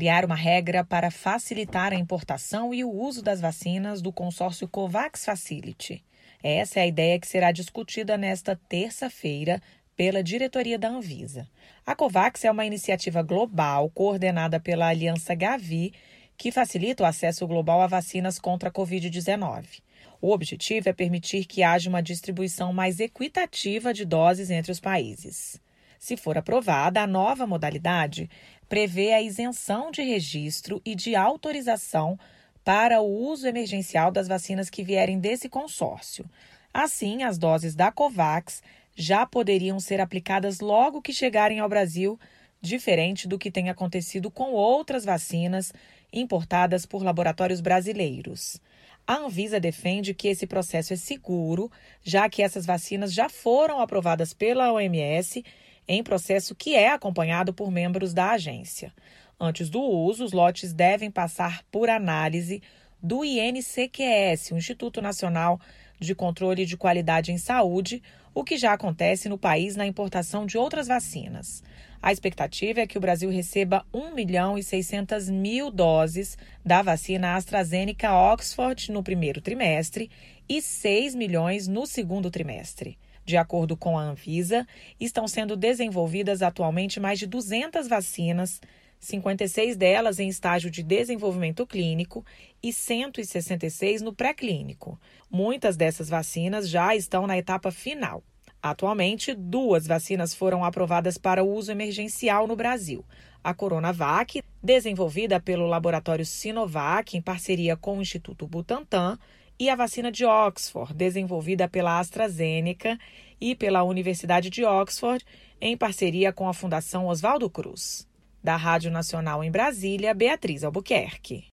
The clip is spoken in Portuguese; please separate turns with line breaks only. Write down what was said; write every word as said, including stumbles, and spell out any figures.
criar uma regra para facilitar a importação e o uso das vacinas do consórcio COVAX Facility. Essa é a ideia que será discutida nesta terça-feira pela diretoria da Anvisa. A COVAX é uma iniciativa global coordenada pela Aliança Gavi, que facilita o acesso global a vacinas contra a covid dezenove. O objetivo é permitir que haja uma distribuição mais equitativa de doses entre os países. Se for aprovada, a nova modalidade prevê a isenção de registro e de autorização para o uso emergencial das vacinas que vierem desse consórcio. Assim, as doses da COVAX já poderiam ser aplicadas logo que chegarem ao Brasil, diferente do que tem acontecido com outras vacinas importadas por laboratórios brasileiros. A Anvisa defende que esse processo é seguro, já que essas vacinas já foram aprovadas pela O M S em processo que é acompanhado por membros da agência. Antes do uso, os lotes devem passar por análise do I N C Q S, o Instituto Nacional de Controle de Qualidade em Saúde, o que já acontece no país na importação de outras vacinas. A expectativa é que o Brasil receba um milhão e seiscentas mil doses da vacina AstraZeneca Oxford no primeiro trimestre e seis milhões no segundo trimestre. De acordo com a Anvisa, estão sendo desenvolvidas atualmente mais de duzentas vacinas, cinquenta e seis delas em estágio de desenvolvimento clínico e cento e sessenta e seis no pré-clínico. Muitas dessas vacinas já estão na etapa final. Atualmente, duas vacinas foram aprovadas para o uso emergencial no Brasil. A Coronavac, desenvolvida pelo laboratório Sinovac em parceria com o Instituto Butantan, e a vacina de Oxford, desenvolvida pela AstraZeneca e pela Universidade de Oxford, em parceria com a Fundação Oswaldo Cruz. Da Rádio Nacional em Brasília, Beatriz Albuquerque.